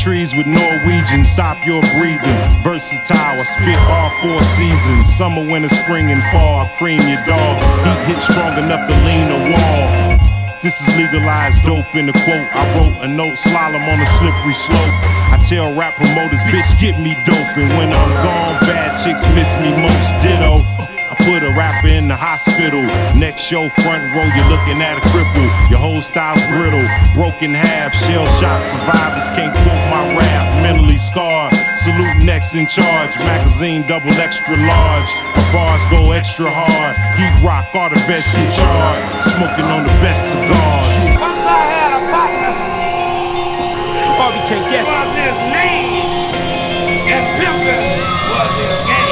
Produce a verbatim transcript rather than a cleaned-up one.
trees with Norwegian, stop your breathing. Versatile, I spit all four seasons. Summer, winter, spring, and fall, I cream your dog. Heat hit strong enough to lean a wall. This is legalized dope in the quote. I wrote a note, slalom on a slippery slope. I tell rap promoters, bitch, get me dope. And when I'm gone, bad chicks miss me most. Ditto. I put a rapper in the hospital. Next show, front row, you're looking at a cripple. Your whole style's brittle, broken half. Shell shock survivors can't quote my rap. Mentally scarred, salute next in charge. Magazine double extra large. My bars go extra hard. Heat rock, all the best in charge. Smoking on the best cigars. Once I had a partner, Harvey K. Guess was his name, and pimpin' was his game.